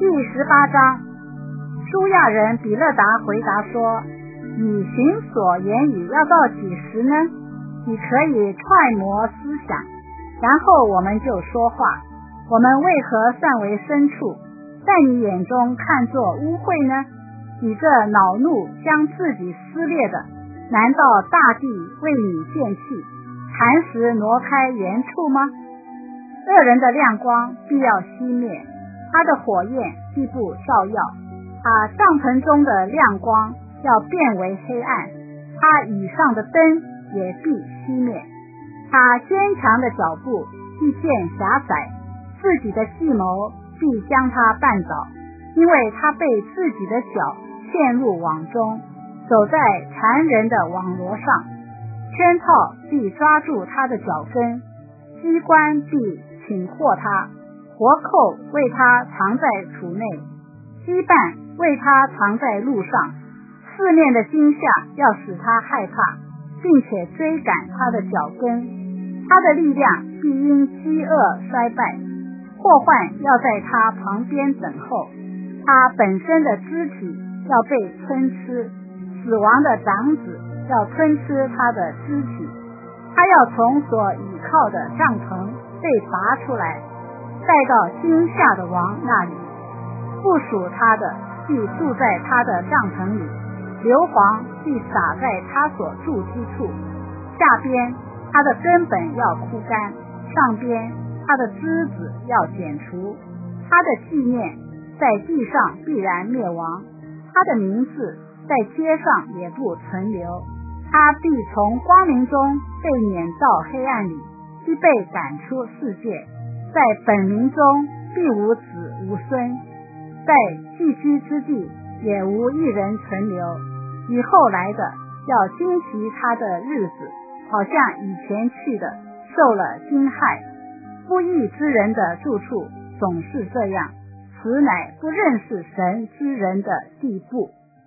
18章，舒亚人比勒达回答说：你行所言语要到几时呢？你可以揣摩思想，然后我们就说话。我们为何算为牲畜，在你眼中看作污秽呢？你这恼怒将自己撕裂的，难道大地为你见气，磐石挪开原处吗？恶人的亮光必要熄灭，他的火焰必不照耀，他帐篷中的亮光要变为黑暗，他以上的灯也必熄灭。他坚强的脚步必见狭窄，自己的计谋必将他绊倒，因为他被自己的脚陷入网中，走在残忍的网罗上，圈套必抓住他的脚跟，机关必擒获他，活扣为他藏在土内，羁绊为他藏在路上，四面的惊吓要使他害怕，并且追赶他的脚跟，他的力量必因饥饿衰败，祸患要在他旁边等候，他本身的肢体要被吞吃，死亡的长子要吞吃他的肢体，他要从所倚靠的帐篷被拔出来，带到惊吓的王那里，附属他的必住在他的帐篷里，硫磺必洒在他所住之处，下边他的根本要枯干，上边他的枝子要剪除，他的纪念在地上必然灭亡，他的名字在街上也不存留，他必从光明中被撵到黑暗里，必被赶出世界，在本民中必无子无孙，在寄居之地也无一人存留，以后来的要惊奇他的日子，好像以前去的受了惊害。不义之人的住处总是这样，此乃不认识神之人的地步。